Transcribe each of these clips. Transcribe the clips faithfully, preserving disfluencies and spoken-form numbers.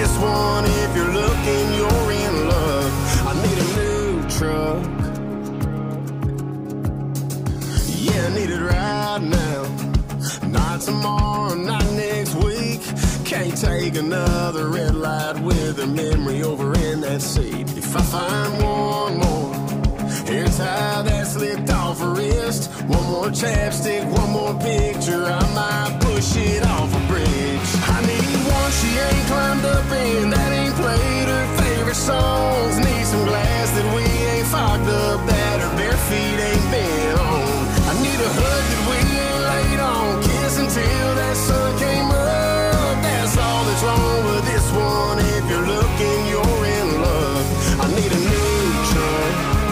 this one. If you're looking, you're in luck. I need a new truck. Yeah, I need it right now. Not tomorrow, not next week. Can't take another red light with a memory over in that seat. If I find one more hair tie that slipped off her wrist, one more chapstick, one more picture, I might push it off a bridge. I need one she ain't climbed up in, that ain't played her favorite songs. Need some glass that we ain't fogged up, that her bare feet ain't been on. I need a hug that we ain't laid on, kiss until that sun came up. That's all that's wrong with this one. If you're looking, you're in love. I need a new truck.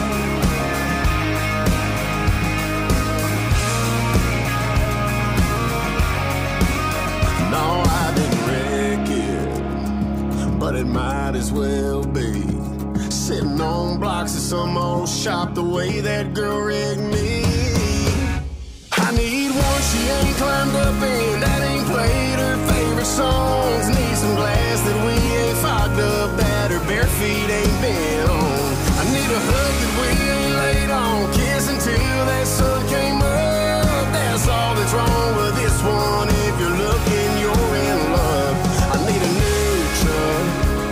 No, I didn't wreck it, but it might as well be. Sitting on blocks of some old shop the way that girl rigged me. I need one she ain't climbed up in, that ain't played her favorite songs. Need some glass that we ain't fogged up, that her bare feet ain't been on. I need a hug that we ain't laid on, kiss until that sun came up. That's all that's wrong with this one. If you're looking, you're in love. I need a new truck.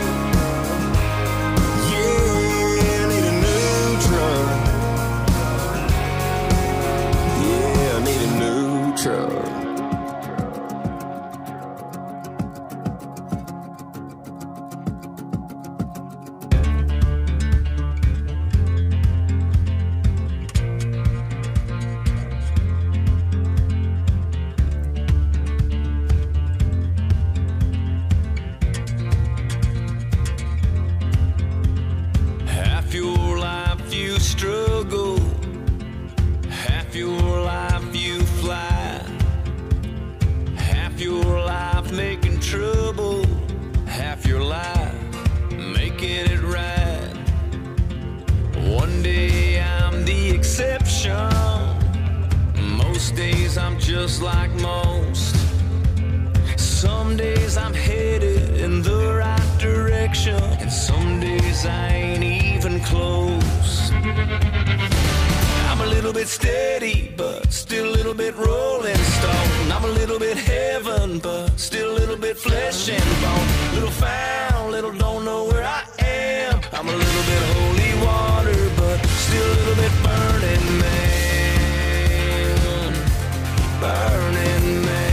Yeah, I need a new truck. Yeah, I need a new truck. Half your life you struggle, half your life you fly, half your life making trouble, half your life making it right. One day I'm the exception, most days I'm just like most. Some days I'm headed in the right direction, and some days I ain't even close. I'm a little bit steady, but still a little bit rolling stone. I'm a little bit heaven, but still a little bit flesh and bone. Little found, little don't know where I am. I'm a little bit holy water, but still a little bit burning man. Burning man.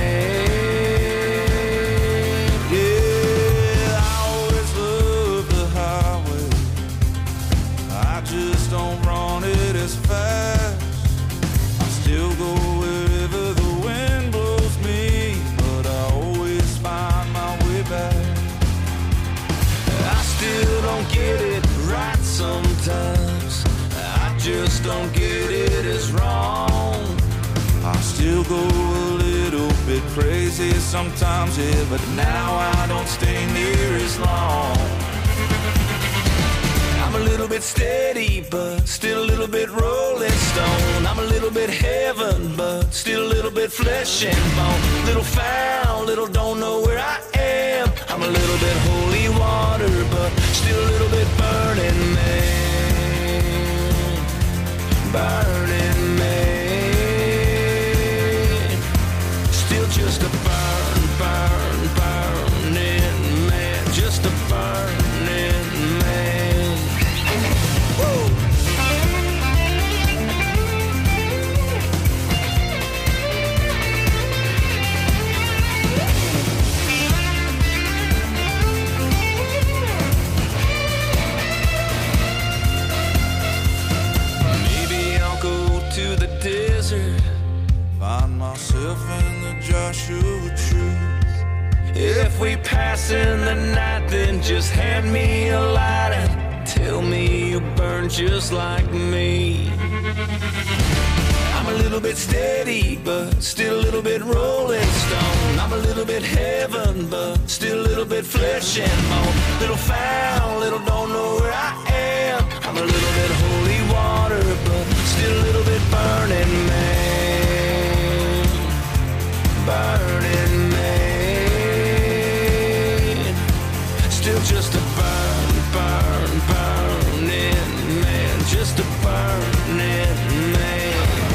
Yeah, I always love the highway. I just don't run it as fast. I still go wherever the wind blows me, but I always find my way back. I still don't get it right sometimes. I just don't get it as wrong. I still go a little bit crazy sometimes, yeah, but now I don't stay near as long. I'm a little bit steady, but still a little bit rolling stone. I'm a little bit heaven, but still a little bit flesh and bone. Little found, little don't know where I am. I'm a little bit holy water, but still a little bit burning man. Burning man. Still just a burn, burn, burning man. Just a burning man. Woo! Maybe I'll go to the desert, find myself in the Joshua Tree. If we pass in the night, then just hand me a light and tell me you burn just like me. I'm a little bit steady, but still a little bit rolling stone. I'm a little bit heaven, but still a little bit flesh and bone. Little found, little don't know where I am. I'm a little bit holy water, but still a little bit burning man. Burning man. just a burn, burn, burning man, just a burning man.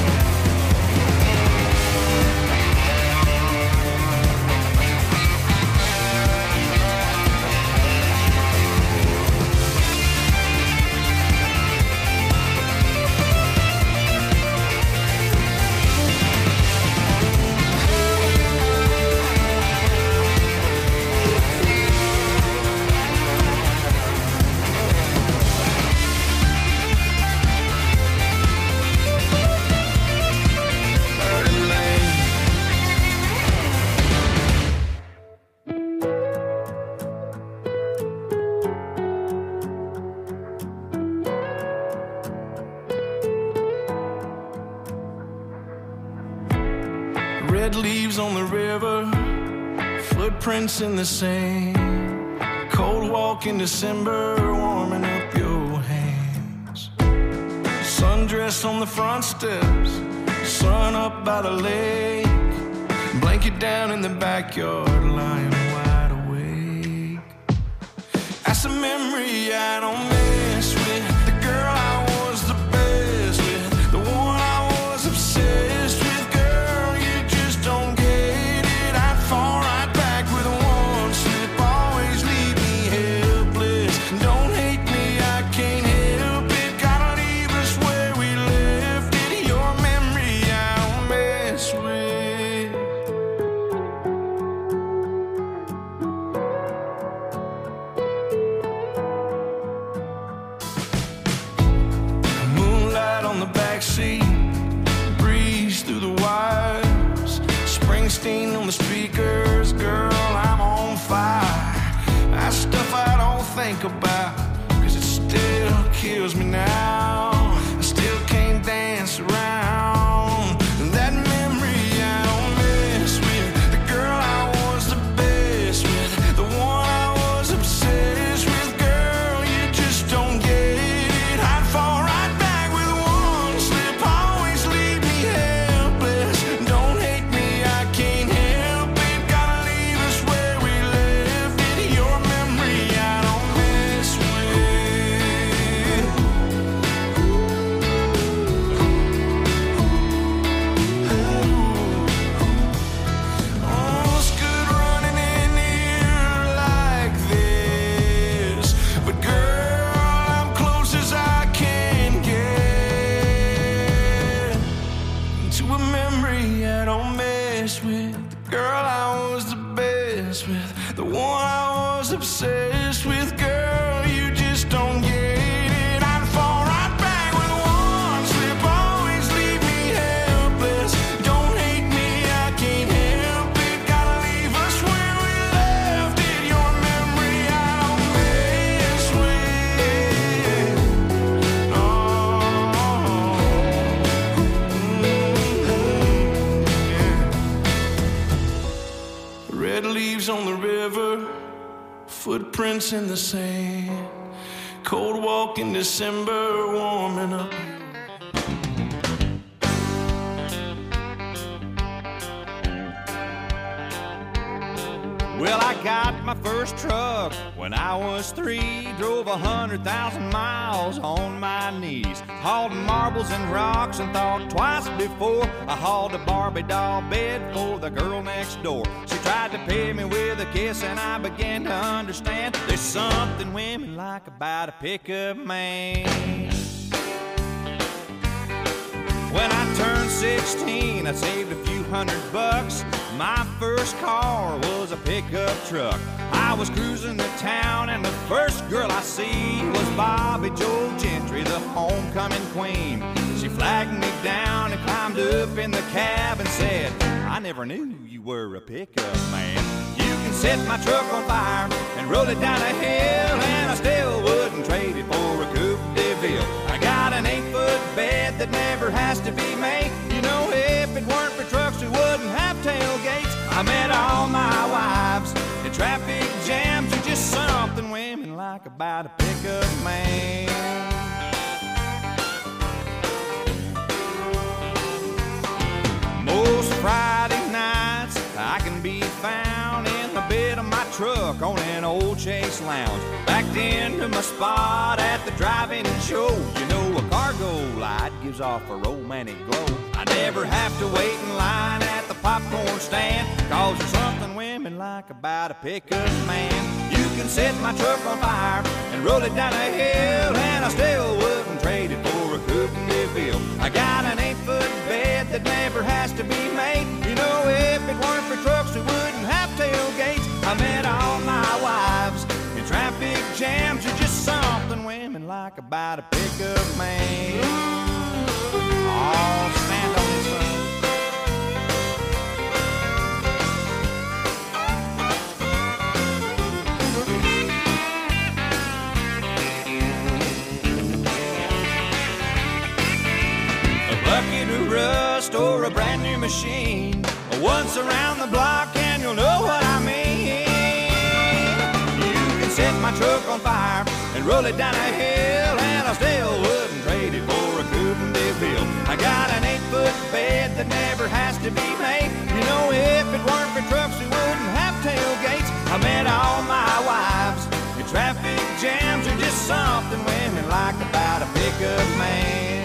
Red leaves on the river, footprints in the sand. Cold walk in December, warming up your hands. Sundress on the front steps, sun up by the lake. Blanket down in the backyard, lying wide awake. That's a memory I don't mess with. The girl I was the best with, the one I was obsessed with. On the speakers, girl, I'm on fire. That stuff I don't think about, cause it still kills me now. I still can't dance around that memory I don't mess with. The girl I was the best with, the one I was obsessed with. Girl, you just don't get it. I'd fall right back with one slip, always leave me helpless. Don't hate me, I can't help it. Gotta leave us where we left it. Your memory I don't mess with. Oh, it's good running in here like this, but girl, I'm close as I can get to a memory I don't mess with. The girl I was the best with, the one I was obsessed with. Girl, you just don't get it. I'd fall right back with one slip, always leave me helpless. Don't hate me, I can't help it. Gotta leave us where we left it. Your memory I don't mess with. Oh, mm-hmm. Red leaves on the river, footprints in the sand. Cold walk in December, warming up. Well, I got my first truck when I was three. Drove a hundred thousand miles on my knees. Hauled marbles and rocks and thought twice before I hauled a Barbie doll bed for the girl next door. She tried to pay me with a kiss and I began to understand there's something women like about a pickup man. When I turned sixteen, I saved a few hundred bucks. My first car was a pickup truck. I was cruising to town and the first girl I see was Bobby Joe Gentry, the homecoming queen. She flagged me down and climbed up in the cab and said, I never knew you were a pickup man. You can set my truck on fire and roll it down a hill, and I still wouldn't trade it for a Coupe de Ville. I got an eight-foot bed that never has to be made. You know, if it weren't for trucks, we wouldn't have tailgates. I met all my wives in traffic jams. There's just something women like about a pickup man. Most Friday nights I can be found in the bed of my truck on an old Chase Lounge. Backed into my spot at the drive-in show. You know, a cargo light gives off a romantic glow. I never have to wait in line at the popcorn stand, cause there's something women like about a pickup man. You can set my truck on fire and roll it down a hill, and I still wouldn't trade it for a coupe de ville. I got an eight-foot bed that never has to be made. You know, if it weren't for trucks, we wouldn't have tailgates. I met all my wives in traffic jams. There's just something women like about a pickup man. Oh, stand on this side. Bucket of rust or a brand new machine, once around the block and you'll know what I mean. You can set my truck on fire and roll it down a hill, and I still wouldn't trade it for a coupe de ville. I got an eight-foot bed that never has to be made. You know, if it weren't for trucks, we wouldn't have tailgates. I met all my wives in traffic jams. Are just something women like about a pickup man.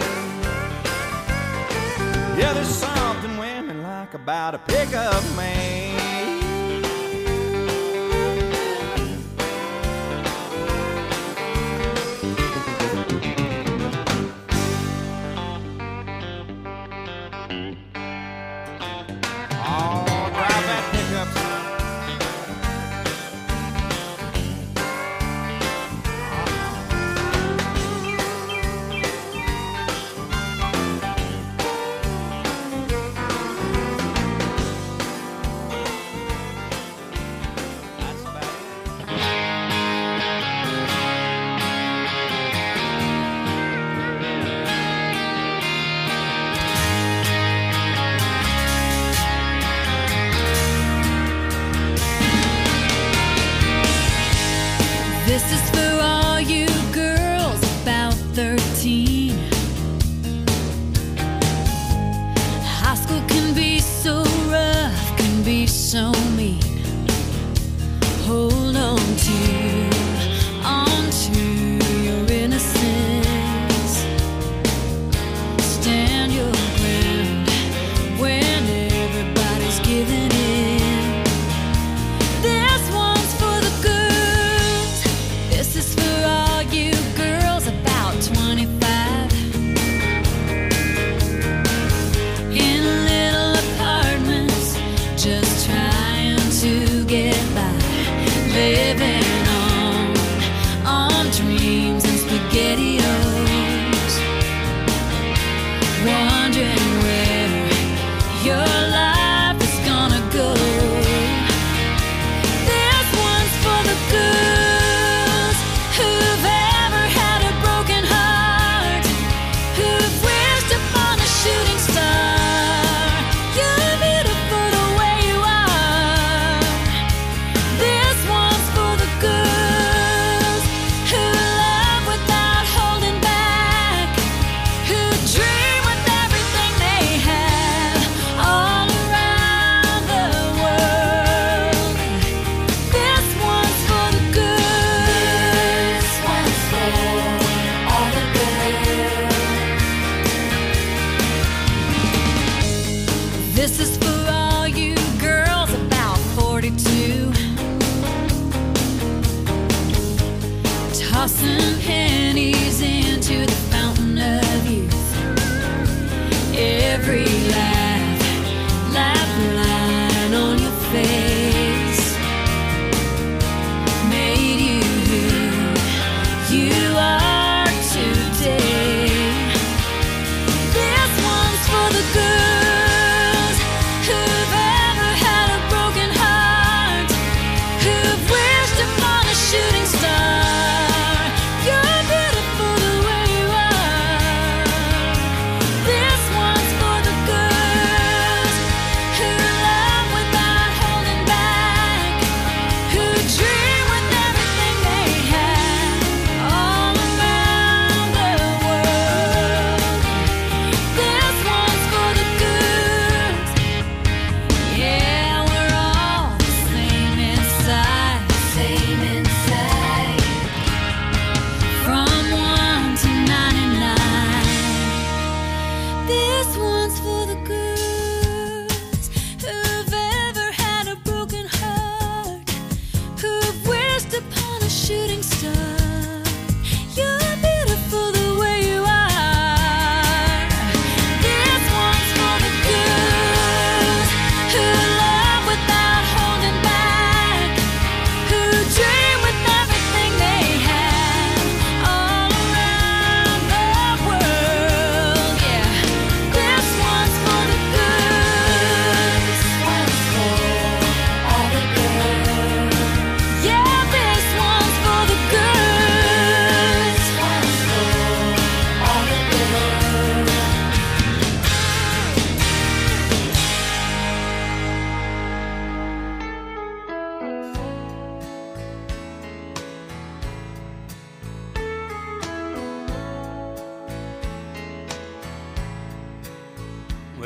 Yeah, there's something women like about a pickup man. Oh, drive that pickup, son. This is for all you girls about thirteen. High school can be so rough, can be so mean. Hold on to, on to your innocence. Stand your ground when everybody's giving in. This one's for the girls. This is for all you girls about twenty-five. In little apartments, just trying to get by. Living on, on dreams and SpaghettiOs. Wondering where your life is gonna go. This one's for the girls who've ever had a broken heart, who've wished upon a shooting star. You're beautiful the way you are. This one's for the girls who love without holding back, who dream with everything they have all around the world. This one's for the girls. This one's for all the girls. This is for all you girls about forty-two. Tossing pennies into the fountain of youth. Every laugh, laugh line on your face made you who you are today. This one's for the girls who've ever had a broken heart, who've wished upon a shooting star. You're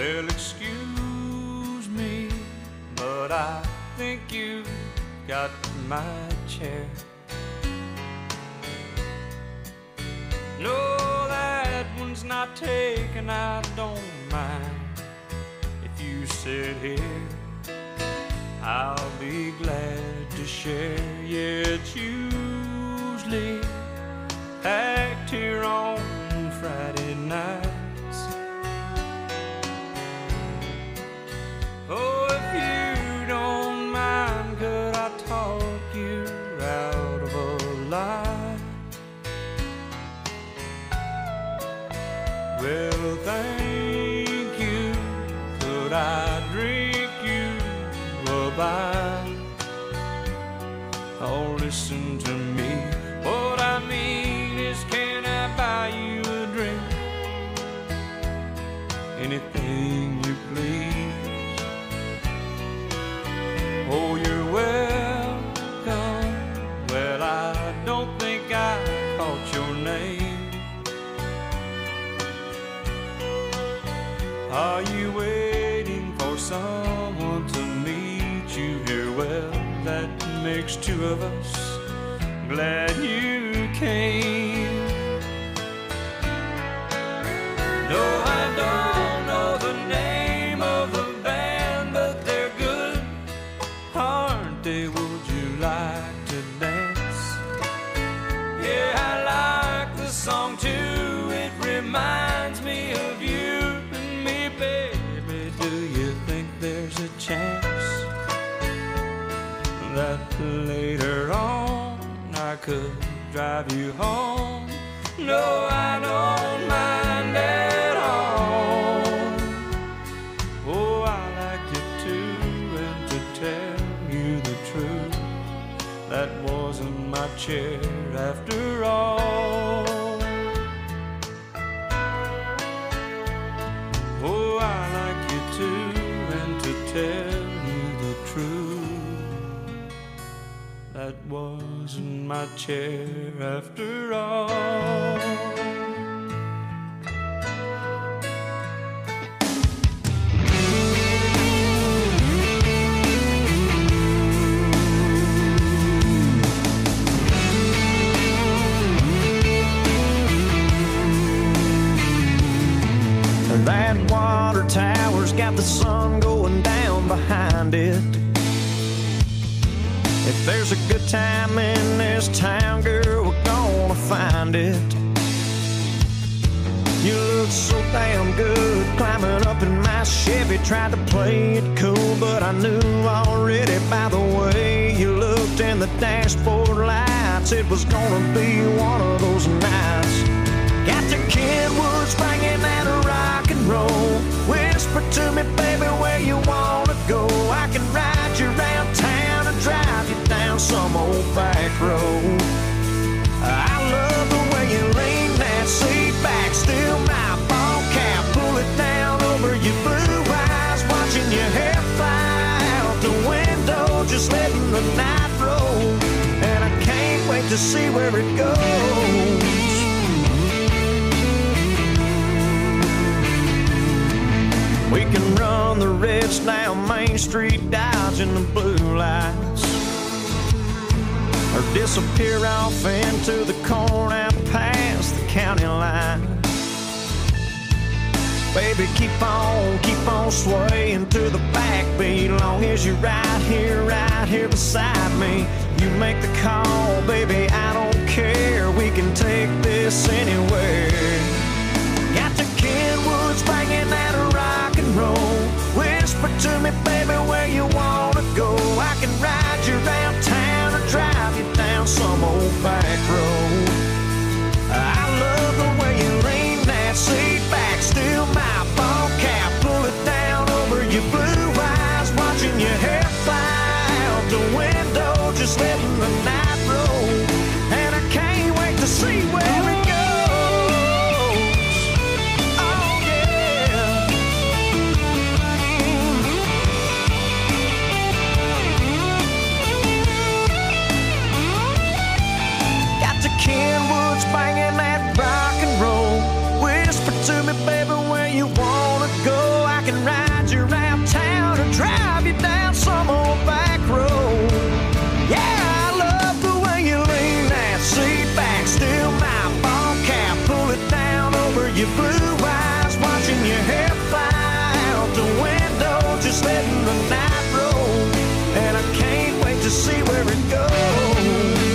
Well, excuse me, but I think you got my chair. No, that one's not taken, I don't mind. If you sit here, I'll be glad to share. Yeah, it's usually packed here on Friday nights. Oh, if you don't mind, could I talk you out of a lie? Well, thank you. Could I drink you a bite? Oh, listen to me. What I mean is, can I buy you a drink? Anything you please. Oh, you're welcome. Well, I don't think I caught your name. Are you waiting for someone to meet you here? Well, that makes two of us. Glad you came. No, I don't know the name of the band, but they're good, aren't they? Would you like to dance? Yeah, I like the song too. It reminds me of you and me, baby. Do you think there's a chance that later on I could drive you home? No, I don't mind at all. Oh, I like you too, and to tell you the truth, that wasn't my chair after all. Oh, I like you too, and to tell you the truth, that wasn't my chair after all. That water tower's got the sun going down behind it. If there's a good time in this town, girl, we're gonna find it. You look so damn good climbing up in my Chevy. Tried to play it cool, but I knew already by the way you looked in the dashboard lights, it was gonna be one of those nights. Got the Kenwoods banging that rock and roll. Whisper to me, baby, where you wanna go. I can ride you around town and drive you down some old back road. I love the way you lean that seat back, still my ball cap, pull it down over your blue eyes, watching your hair fly out the window, just letting the night roll. And I can't wait to see where it goes. We can run the reds down Main Street, dodging the blue lights, or disappear off into the corn out past the county line. Baby, keep on, keep on swaying to the backbeat, long as you're right here, right here beside me. You make the call, baby, I don't care. We can take this anywhere. Got the Kenwoods banging that rock and roll. Whisper to me, baby, where you wanna go. I can ride you around town or drive you down some old back road. I love the way you lean that seat back, still my ball cap, pull it down over your blue eyes, watching your hair fly out the window, just letting the night roll. And I can't wait to see where it goes. Kenwoods banging that rock and roll. Whisper to me, baby, where you wanna go. I can goes.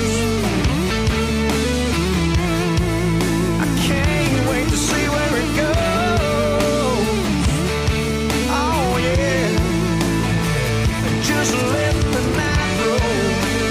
I can't wait to see where it goes. Oh yeah, just let the night roll.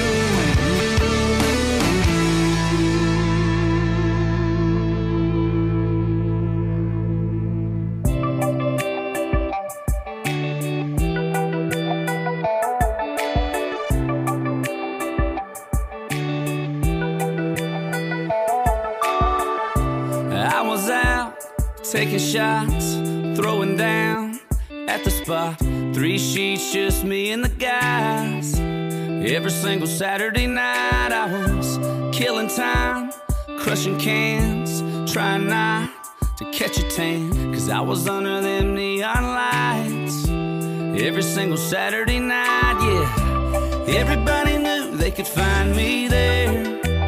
I was out taking shots, throwing down at the spot. Three sheets, just me and the guys. Every single Saturday night I was killing time, crushing cans, trying not to catch a tan, cause I was under them neon lights. Every single Saturday night, yeah, everybody knew they could find me there.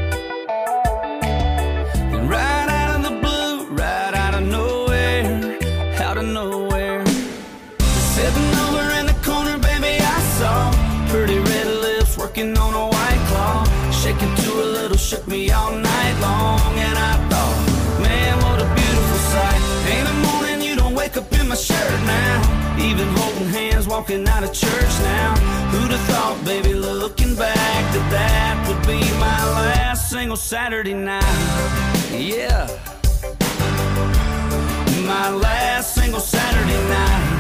And right out of the blue, right out of nowhere, out of nowhere, sitting over in the corner, baby, I saw pretty red lips working on a white claw, shaking to a little, shook me all night long. And I thought, man, what a beautiful sight. Ain't a morning you don't wake up in my shirt now, even holding hands, walking out of church now. Who'd have thought, baby, looking back, that that would be my last single Saturday night. Yeah, my last single Saturday night.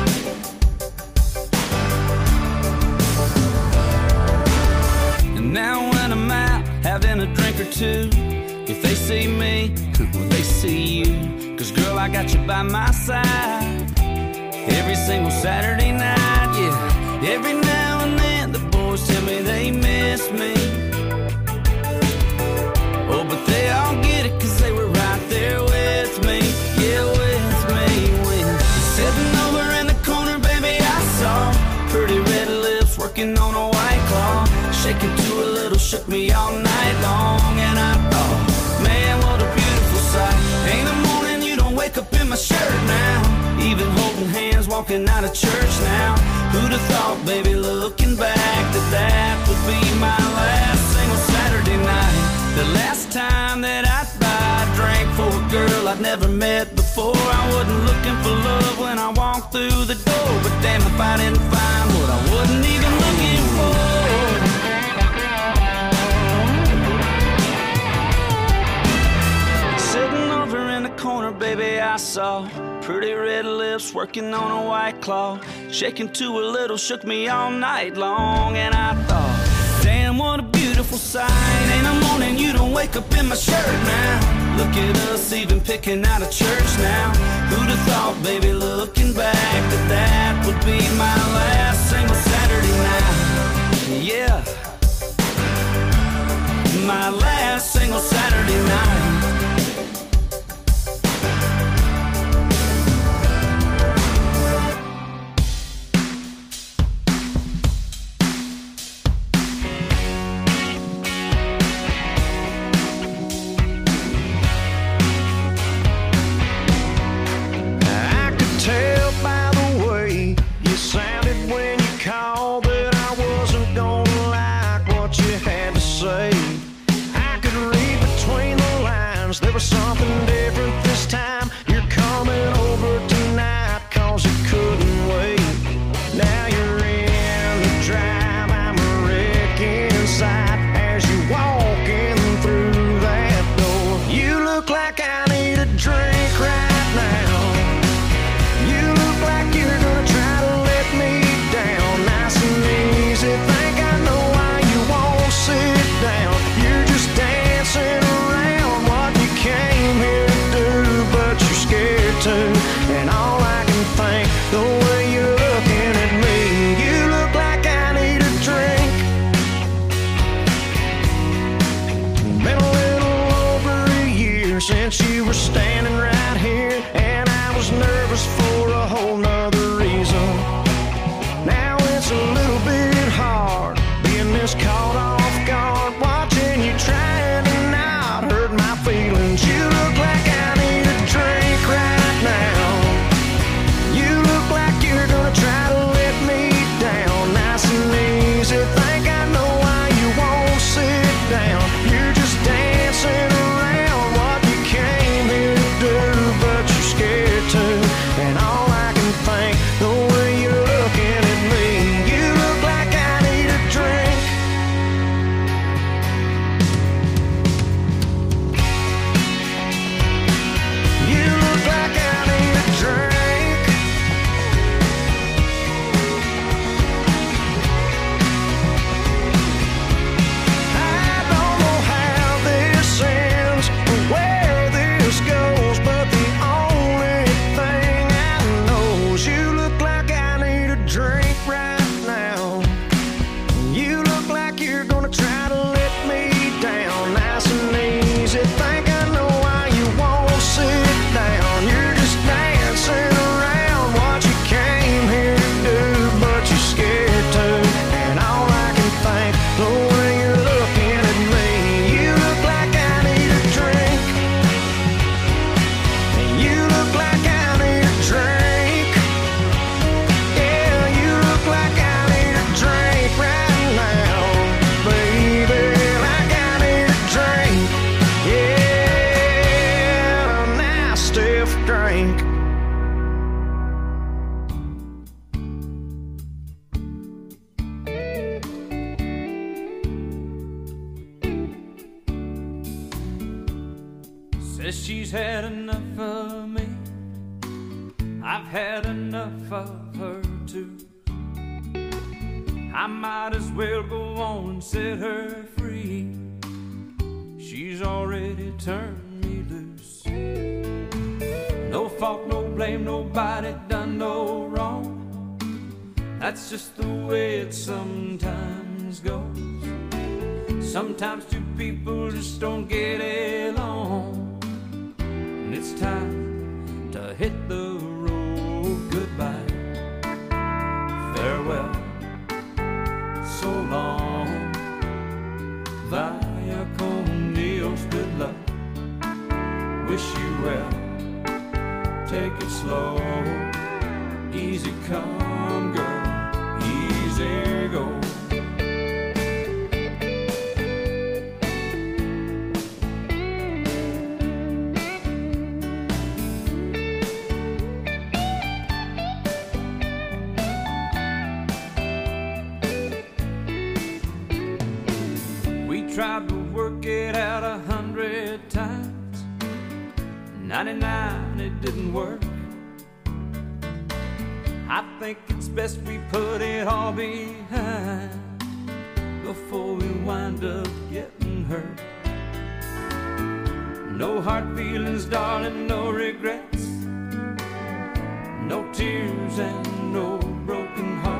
And now when I'm out having a drink or two, if they see me, well, they see you. Cause girl, I got you by my side every single Saturday night, yeah. Every now and then the boys tell me they miss me. Oh, but they all get it cause they were right there with me. Yeah, with me, with sitting over in the corner, baby, I saw pretty red lips working on a white claw, shaking to a little, shook me all night long. And I thought, man, what a beautiful sight. Ain't a morning you don't wake up in my shirt now, even holding hands, walking out of church now. Who'd have thought, baby, looking back, that that would be my last single Saturday night. The last time that I'd buy a drink for a girl I'd never met before. I wasn't looking for love when I walked through the door, but damn if I didn't find what I wasn't even looking for. Sitting over in the corner, baby, I saw pretty red lips working on a white claw, shaking to a little, shook me all night long. And I thought, damn, what a beautiful sight. Ain't a morning you don't wake up in my shirt now. Look at us even picking out of church now. Who'd have thought, baby, looking back, that that would be my last single Saturday night. Yeah, my last single Saturday night. There was something different this time. You're coming over tonight cause you couldn't wait. Now you're in the drive, I'm a wreck inside as you're walking through that door. You look like I need a drink right now. You look like you're gonna try to let me down. Nice and easy, think I know why you won't sit down. You're just dancing around what you came here to do, but you're scared to. And all I can think, the way you're looking at me, you look like I need a drink. Been a little over a year since you were standing right here, and I was nervous for a whole nother reason. Now it's a little bit hard being this caught off guard, watching you trying to not hurt my feelings. You look like I need a drink right now. You look like you're gonna try to let me down. Nice and easy, think I know why you want Says she's had enough of me. I've had enough of her too. I might as well go on and set her free. She's already turned me loose. No fault, no blame, nobody done no wrong. That's just the way it sometimes goes. Sometimes two people just don't get along. And it's time to hit the road. Goodbye, farewell, so long, vaya con Dios, good luck, wish you well, take it slow, easy come girl, easy go. Tried to work it out a hundred times. ninety-nine, it didn't work. I think it's best we put it all behind before we wind up getting hurt. No hard feelings, darling, no regrets, no tears and no broken hearts.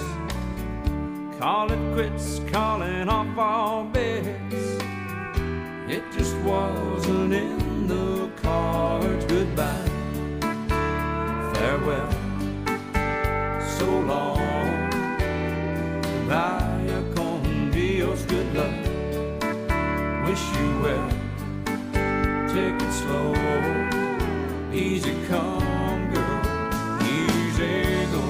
Call it quits, calling off all bets. It just wasn't in the cards. Goodbye, farewell, so long, vaya con Dios, good luck, wish you well, take it slow, easy come girl, easy go.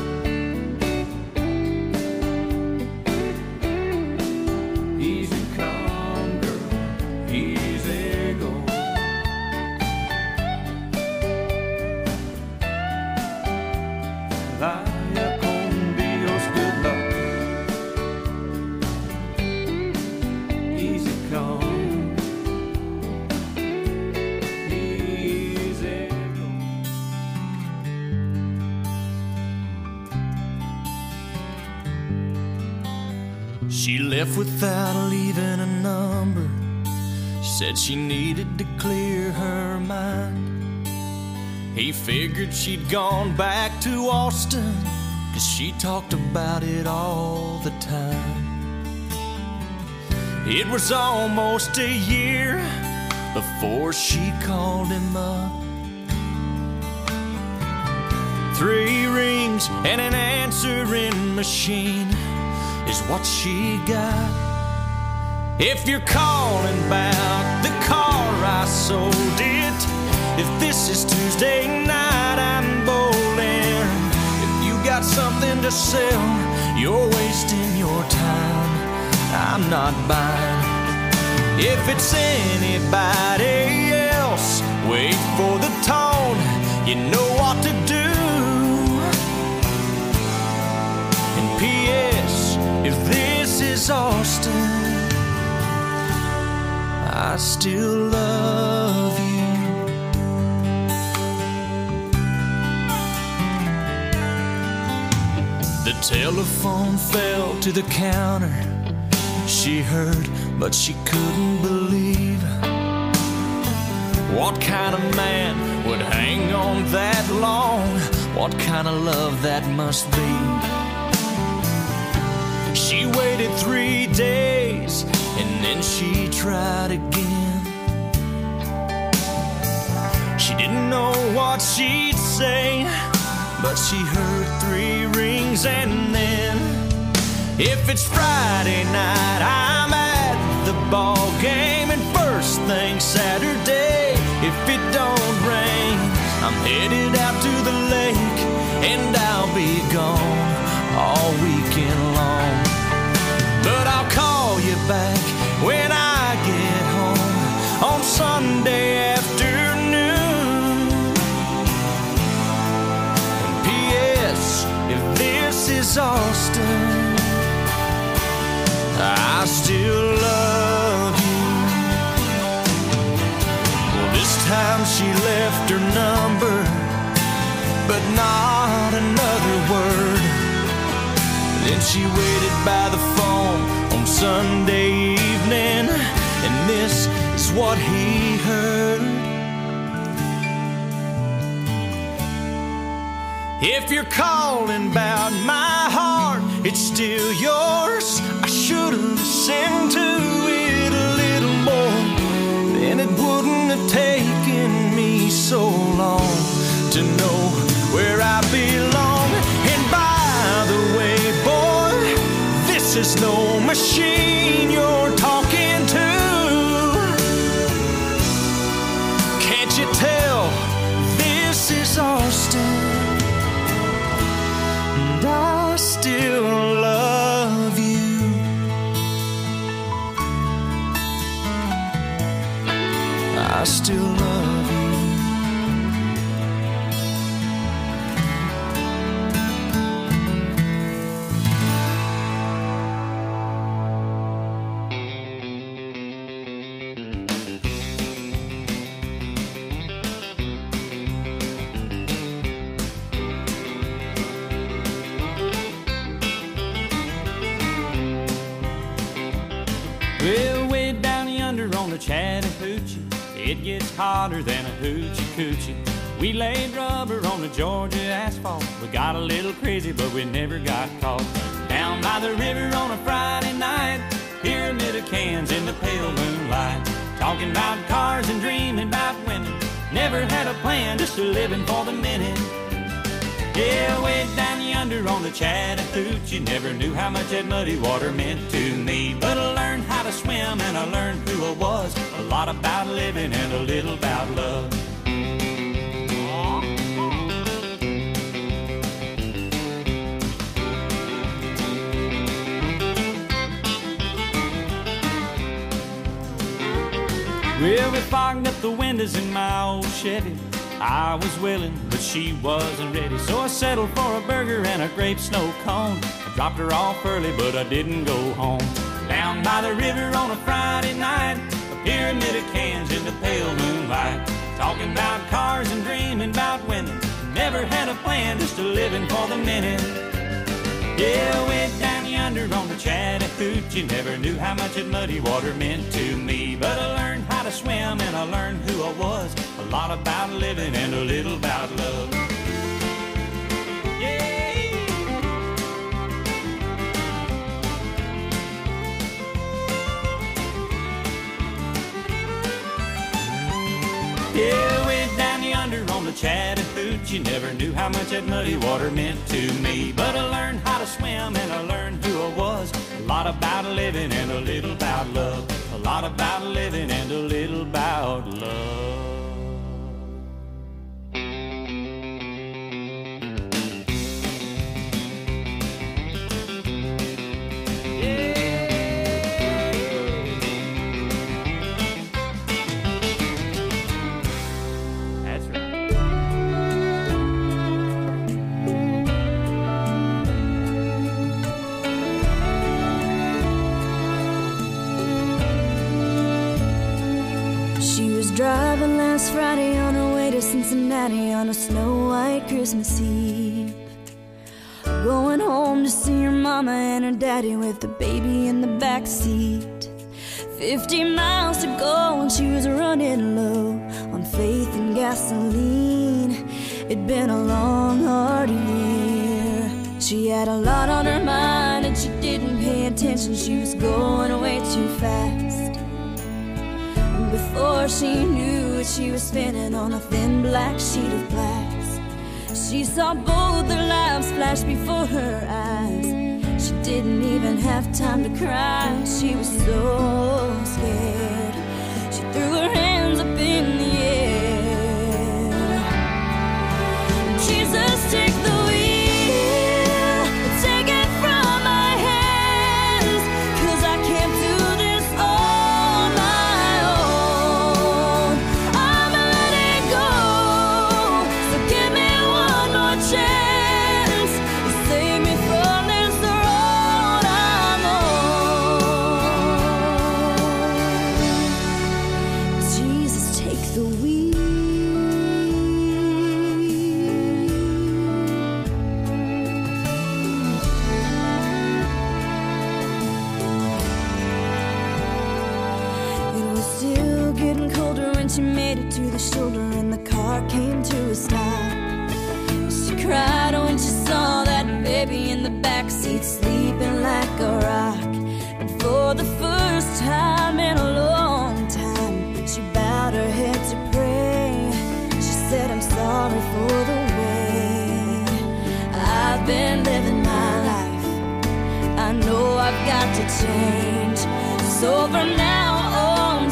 She left without leaving a number. She said she needed to clear her mind. He figured she'd gone back to Austin, 'cause she talked about it all the time. It was almost a year before she called him up. Three rings and an answering machine is what she got. If you're calling about the car I sold it, if this is Tuesday night I'm bowling, if you got something to sell, you're wasting your time, I'm not buying. If it's anybody else, wait for the tone, you know what to do. And P S, if this is Austin, I still love you. The telephone fell to the counter. She heard, but she couldn't believe. What kind of man would hang on that long? What kind of love that must be? She waited three days and then she tried again. She didn't know what she'd say, but she heard three rings and then, if it's Friday night, I'm at the ball game, and first thing Saturday, if it don't rain, I'm headed out to the lake, and I'll be gone all weekend long. But I'll call you back when I get home on Sunday afternoon. And P S, if this is Austin, I still love you. Well, this not another word. Then she waited by the phone on Sunday evening, and this is what he heard. If you're calling about my heart, it's still yours. I should have listened to it a little more, then it wouldn't have taken me so long to know where I belong. And by the way, boy, this is no machine you're talking to. Can't you tell this is Austin? And I still love you. I still love you. Well, way down yonder on the Chattahoochee, it gets hotter than a hoochie coochie. We laid rubber on the Georgia asphalt. We got a little crazy, but we never got caught. Down by the river on a Friday night, pyramid of cans in the pale moonlight. Talking about cars and dreaming about women. Never had a plan, just a living for the minute. Yeah, way down yonder on the Chattahoochee, never knew how much that muddy water meant to me. But I learned how to swim and I learned who I was. A lot about living and a little about love. Well, we fogged up the windows in my old Chevy. I was willing, but she wasn't ready. So I settled for a burger and a grape snow cone. I dropped her off early, but I didn't go home. Down by the river on a Friday night, a pyramid of cans in the pale moonlight. Talking about cars and dreaming about women. Never had a plan, just a living for the minute. Yeah, way down yonder on the Chattahoochee, never knew how much that muddy water meant to me. But I learned how to swim and I learned who I was. A lot about living and a little about love. Yeah. Yeah, way down yonder on the Chattahoochee, never knew how much that muddy water meant to me. But I learned how to swim and I learned who I was. A lot about living and a little about love. A lot about living and a little about love. Driving last Friday on her way to Cincinnati on a snow-white Christmas Eve. Going home to see her mama and her daddy with the baby in the back seat. Fifty miles to go and she was running low on faith and gasoline. It'd been a long, hard year. She had a lot on her mind and she didn't pay attention. She was going way too fast. Before she knew it, she was spinning on a thin black sheet of glass. She saw both their lives flash before her eyes. She didn't even have time to cry. She was so scared. She threw her hands up in the air. Jesus, take the wheel, take it from my hands, 'cause I can't do this all my own. I'm letting go, so give me one more chance to save me from this road I'm on. made it to the shoulder and the car came to a stop. She cried when she saw that baby in the backseat sleeping like a rock. And for the first time in a long time, she bowed her head to pray. She said, I'm sorry for the way I've been living my life. I know I've got to change. So from now on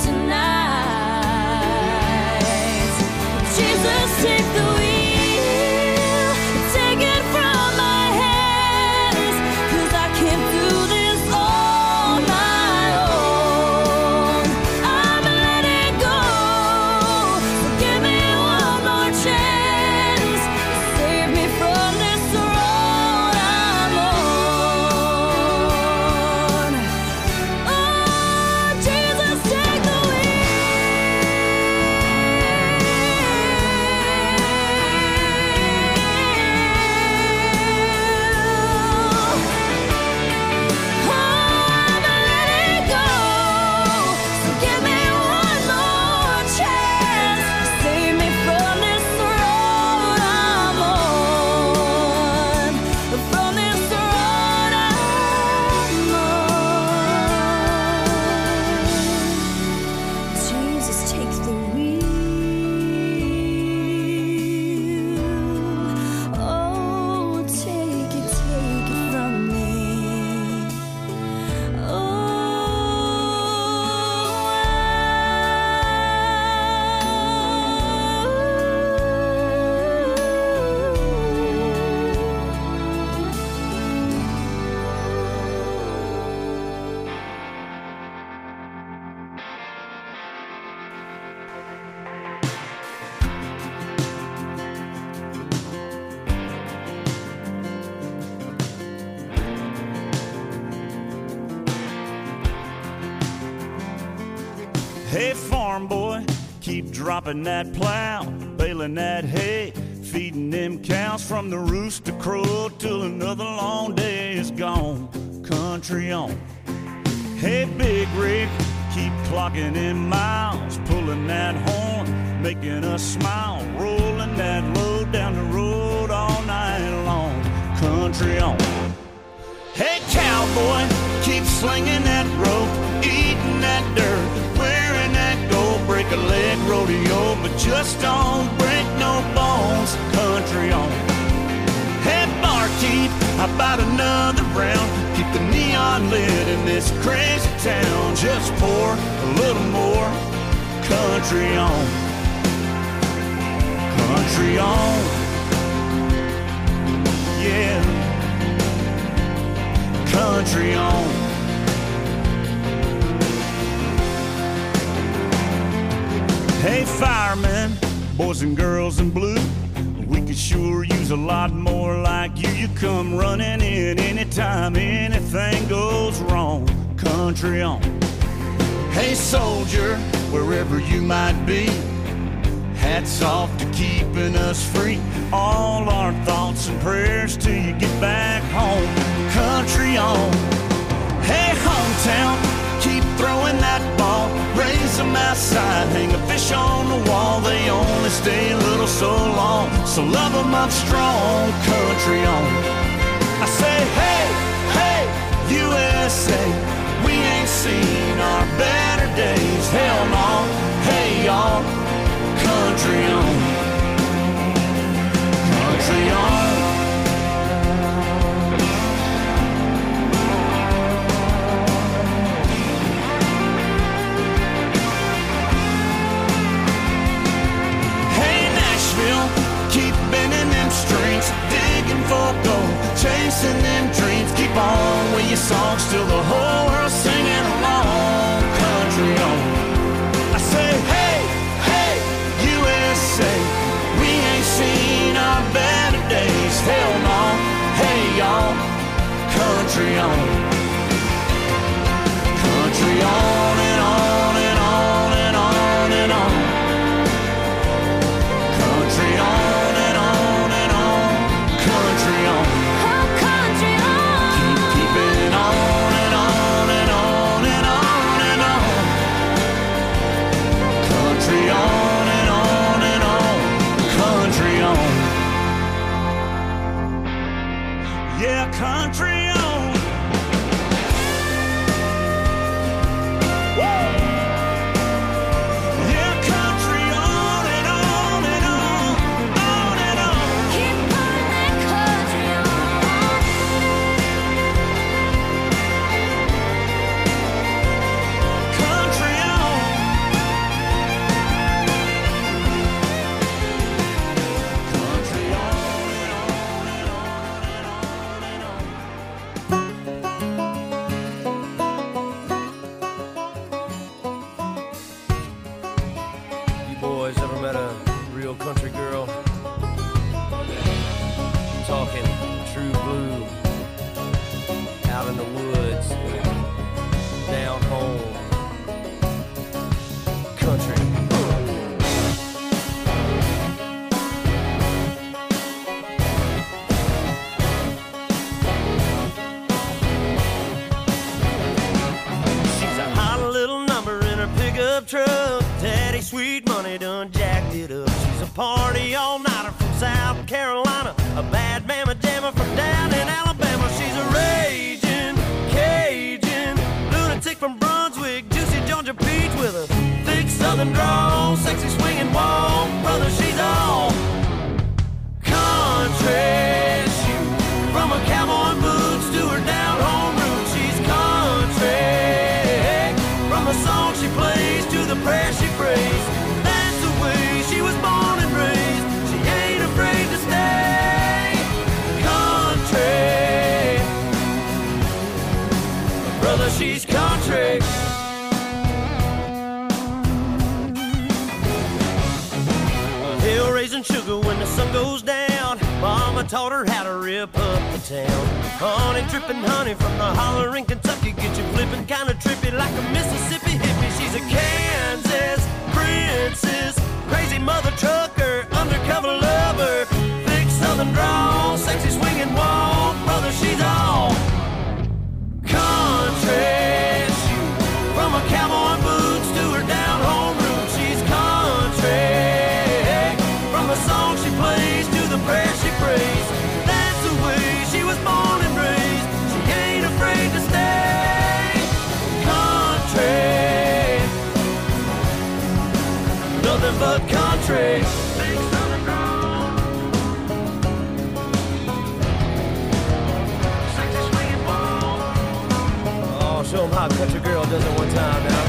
tonight, Jesus, take the wheel, take it from my hands, 'cause I can't do this on my own. I'm letting go, so give me one more chance, save me from this road I'm on. Oh, Jesus, take the Hey, farm boy, keep dropping that plow, baling that hay, feeding them cows from the rooster crow till another long day is gone. Country on. Hey, big rig, keep clocking in miles, pulling that horn, making us smile, rolling that load down the road all night long. Country on. Hey, cowboy, keep slinging that rope, eating that dirt, wearing that gold, break a leg rodeo, but just don't break no bones. Country on. Hey, barkeep, how about another round? Keep the neon lit in this crazy town. Just pour a little more. Country on. Country on. Yeah. Country on. Hey, firemen, boys and girls in blue, we could sure use a lot more like you. You come running in anytime anything goes wrong. Country on. Hey, soldier, wherever you might be, hats off to keeping us free. All our thoughts and prayers till you get back home. Country on. Hey, hometown, keep throwing that ball, raise them outside, hang a fish on the wall. They only stay a little so long, so love them up strong. Country on. I say, hey, hey, U S A, we ain't seen our better days. Hell no, hey y'all. Country on. Country on. Keep bending them strings, digging for gold, chasing them dreams. Keep on with your songs till the whole world's singing along. Country on. I say, hey, hey, U S A, we ain't seen our better days. Hell no, hey y'all. Country on. Country on and on and on and on and on. Country on. On pickup truck. Daddy Sweet Money done jacked it up. She's a party all-nighter from South Carolina, a bad mama jammer from down in Alabama. She's a raging Cajun lunatic from Brunswick, juicy Georgia peach with a thick southern drawl, sexy swinging walk. Brother, she's all country. She, from her cowboy boots to her down-home roots, she's country. From the song she plays to the prayer she prays, that's the way she was born and raised. She ain't afraid to stay country. Brother, she's country. Hill raising sugar when the sun goes down. Mama taught her how to rip up the town. Honey dripping honey from the holler in Kentucky, get you flipping kinda trippy like a Mississippi hippie. She's a Kansas princess, crazy mother trucker, undercover lover, thick southern drawl, sexy swinging walk. Brother, she's all country. She, from her cowboy boots to her down-home roots, she's country. From the song she plays to the prayer she prays, that's the way she was born and raised. She ain't afraid to stay country. Nothing but country. Oh, show them how a country girl does it one time now.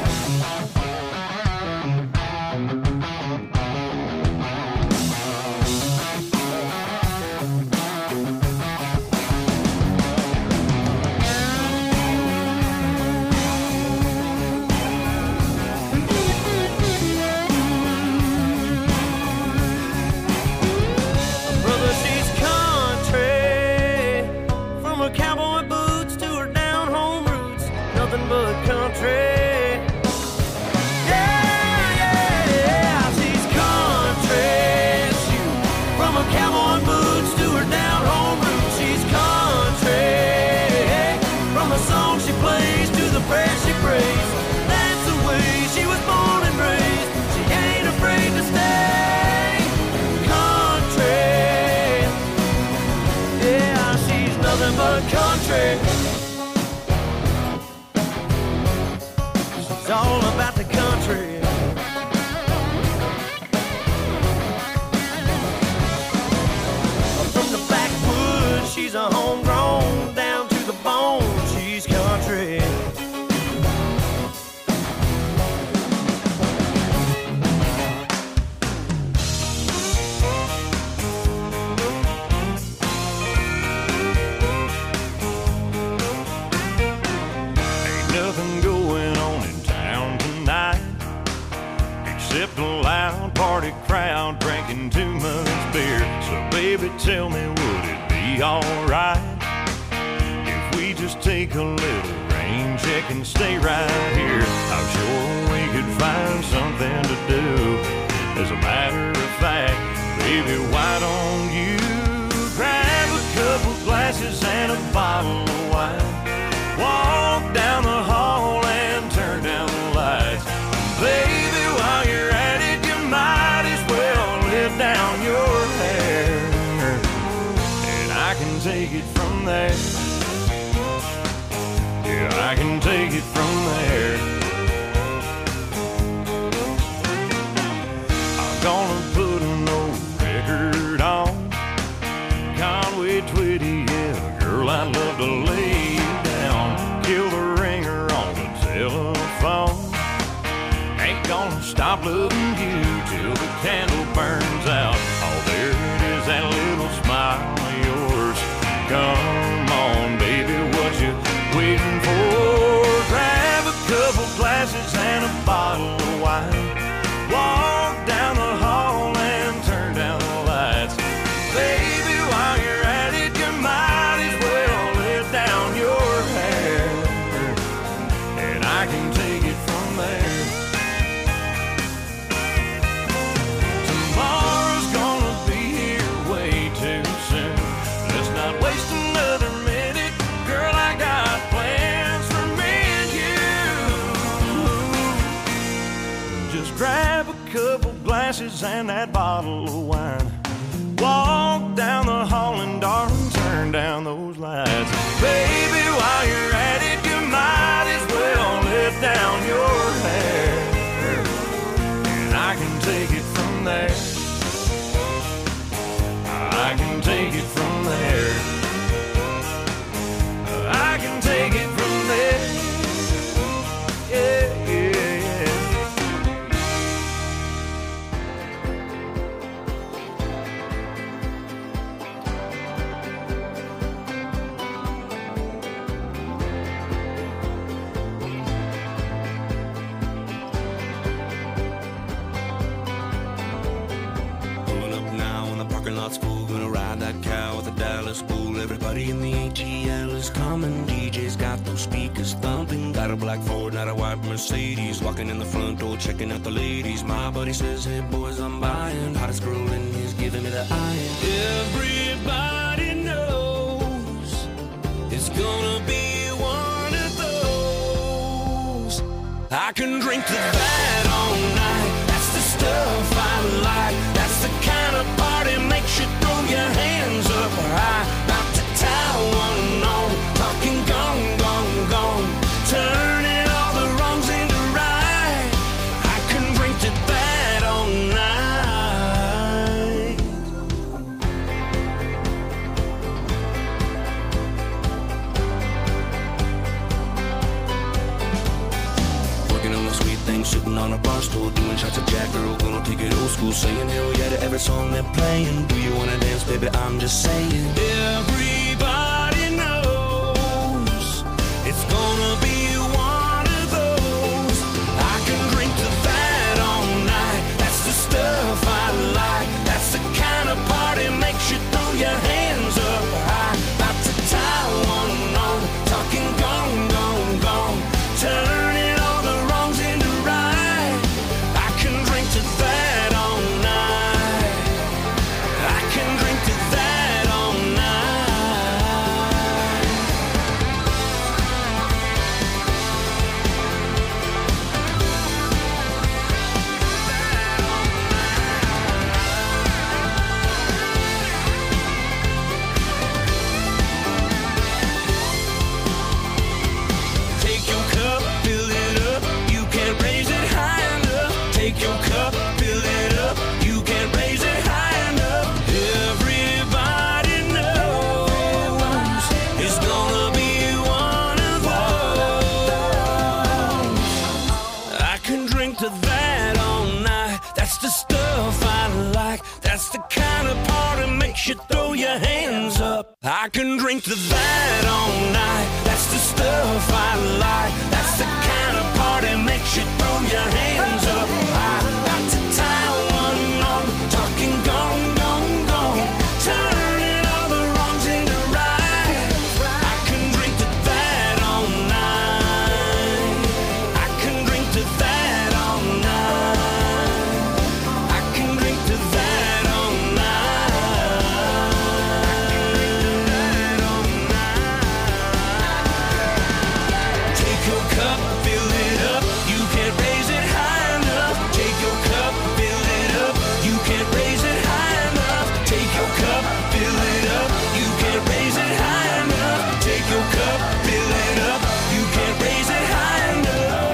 Country. She's all about the country. From the backwoods, she's a homegrown, down to the bone, she's country. Party crowd drinking too much beer. So baby, tell me, would it be alright if we just take a little rain check and stay right here? I'm sure we could find something to do. As a matter of fact, baby, why don't you grab a couple glasses and a bottle of wine, walk down the hall and turn down the lights. Baby, while you're at it, might as well let down your hair, and I can take it from there. Yeah, I can take it from there. I'm gonna put an old record on Conway Twitty, yeah, girl, I'd love to lay you down, kill the ringer on the telephone. Ain't gonna stop loving you till the candle burns out. Oh, there it is, that little smile of yours. Come on, baby, what you waiting for? Grab a couple glasses and a bottle of wine, walk down the hall and turn down the lights. Baby, while you're at it, you might as well let down your hair, and I can take it from there. couple glasses and that bottle of wine. Walk down the hall and darling, turn down those lights. Baby, while you're at it, you might as well let down your hair, and I can take it from there. I can take it from there. I can take it from there. Yeah, yeah, yeah. Pulling up now in the parking lot's full. Gonna ride that cow with a Dallas bull. Everybody in the A T L is coming. D J's got those speakers thumping. Got a black Ford, not a white Mercedes. Walking in the front door, checking out the ladies. My buddy says, hey boys, I'm buying. Hottest girl in he's giving me the eye. Everybody knows it's gonna be one of those. I can drink to that all night. That's the stuff I like. That's the kind of party makes you throw your hands up high. About to tie one on, talking gone, gone, gone. Turning all the wrongs into right. I can drink to that all night. Working on a sweet thing, sitting on a bar stool, doing shots of Jack, girl, gonna take it old school, saying hell yeah to every song they're playing. Do you wanna dance, baby? I'm just saying. Everybody knows it's gonna be one of those. I can drink to that all night. That's the stuff I like. That's the kind of party makes you throw your hands up high. About to tie one on, talking gone, gone, gone. Turning all the wrongs into right. I can drink to that all night. I can drink to that all night. Take your cup, fill it up. You can't raise it high enough. Take your cup, fill it up. You can't raise it high enough. Everybody knows it's gonna be one of those. I can drink to that all night. That's the stuff I like. That's the kind of party makes you throw your hands up. I can drink to that all night. That's the stuff I like. That's the kind of party makes you throw your hands up. I got to tie one on, talking gone, gone, gone. Turning all the wrongs into right. I can drink to that all night. I can drink to that all night. I can drink to that all night. Take your cup, fill it up. You can't raise it high enough. Take your cup, fill it up. You can't raise it high enough. Take your cup, fill it up. You can't raise it high enough. Take your cup, fill it up. You can't raise it high enough.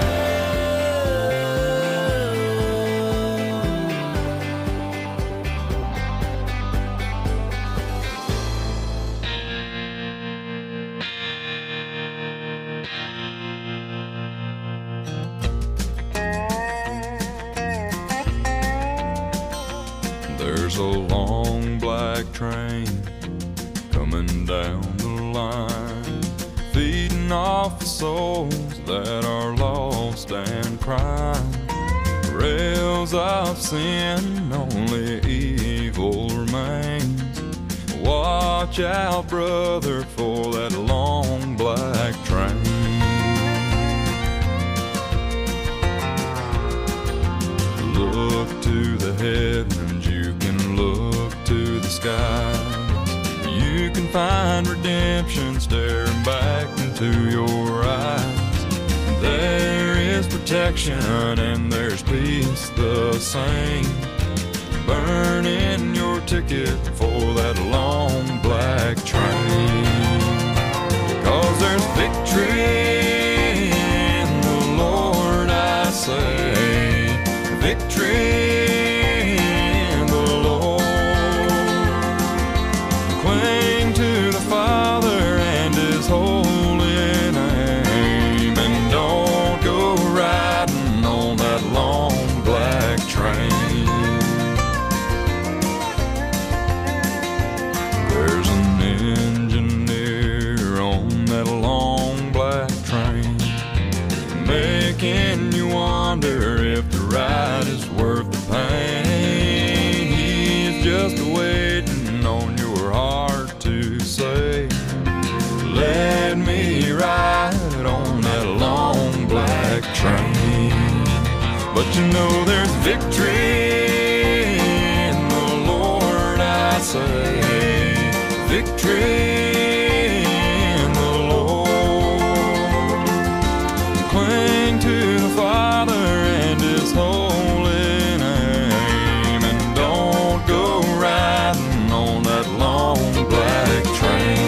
There's a long black train coming down the line, feeding off the souls that are lost and crying. Rails of sin, only evil remains. Watch out, brother, for that long black train. Look to the heavens, you can look to the skies. You can find redemption staring back into your eyes. There is protection protection, and there's peace the same. Burning your ticket for that long black train. 'Cause there's victory in the Lord, I say. Victory in the Lord. Cling to the Father and His holy name, and don't go riding on that long black train. There's an engineer on that long black train, making you wonder if the ride is worth the pain. He's just waiting on your heart to say, let me ride on that long black train. But you know there's victory in the Lord, I say. Victory in the Lord. Cling to the Father and His holy name, and don't go riding on that long black train.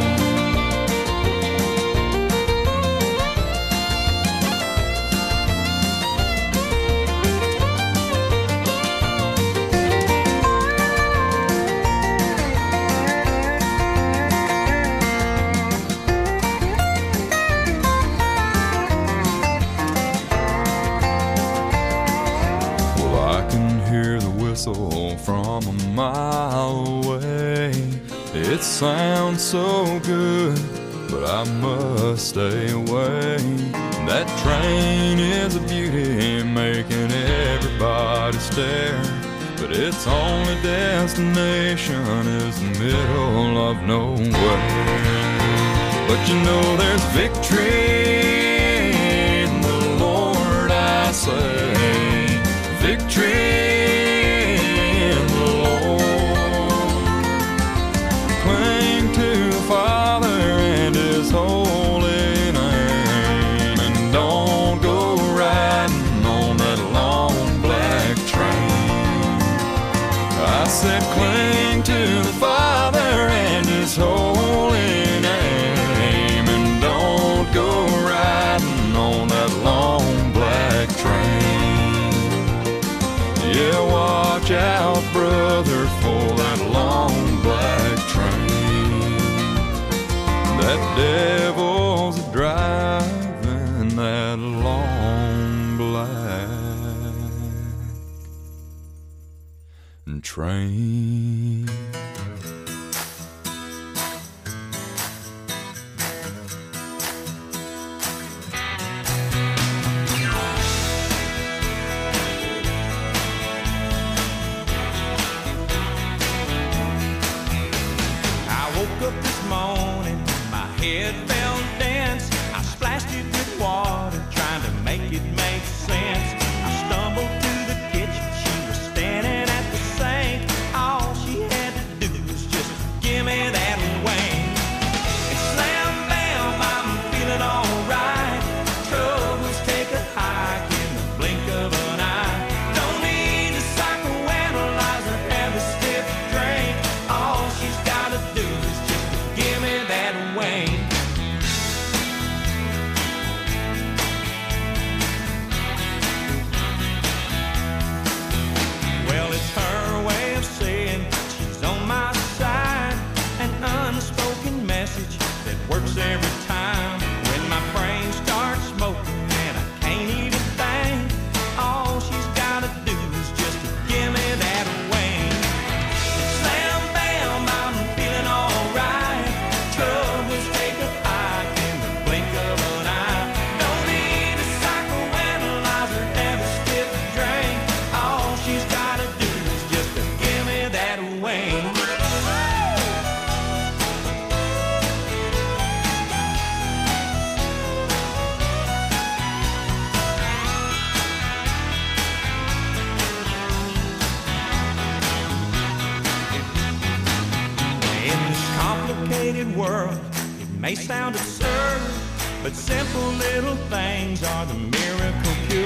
From a mile away, it sounds so good, but I must stay away. That train is a beauty, making everybody stare, but its only destination is the middle of nowhere. But you know there's victory in the Lord, I say. Victory in the Lord. Cling to the Father and His holy name, and don't go riding on that long black train. I said cling to the Father and His holy name, and don't go riding on that long black train. Yeah, watch out, brother, for that long black train. That devil's driving that long black train. Up this morning, my head felt dense. I splashed it with water, trying to make it make sense. I stumbled to the kitchen, she was standing at the sink. All she had to do was just give me that wing. And slam bam, I'm feeling alright. Troubles take a hike in the blink of an eye. Don't need to psychoanalyze or have a stiff drink. All she's gotta do is give me that wing. Well, it's her way of saying she's on my side. An unspoken message that works every time. When my brain starts smoking and I can't even think, all she's gotta do is just to give me that wing. Slam bam, I'm feeling alright. Troubles take a hike in the blink of an eye. Don't need a psychoanalyze or have a stiff drink. All she's gotta do is just to give me that wing. In this complicated world, may sound absurd, but simple little things are the miracle cure.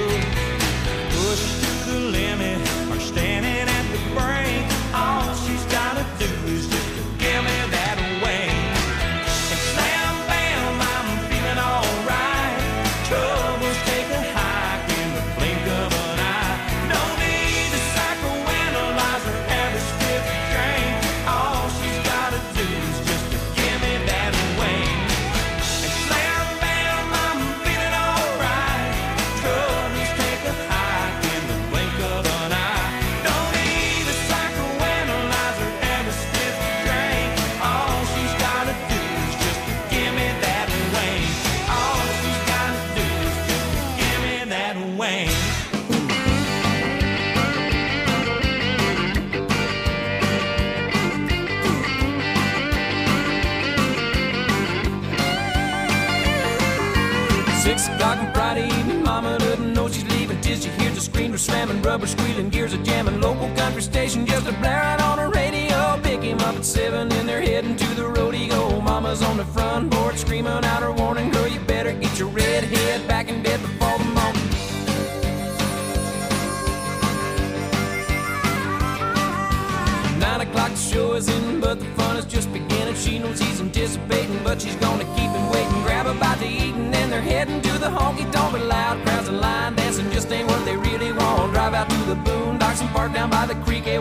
slamming, rubber squealing, gears a jamming. Local country station just a blaring on a radio. Pick him up at seven and they're heading to the rodeo. Mama's on the front porch screaming out her warning. Girl, you better get your red head back in bed before the morning. Nine o'clock the show is in, but the fun is just beginning. She knows he's anticipating, but she's gonna keep him waiting. Grab a bite to eat and then they're heading to the honky tonk. But loud crowds and line dancing just ain't what they really want. Drive out to the boondocks and park down by the creek.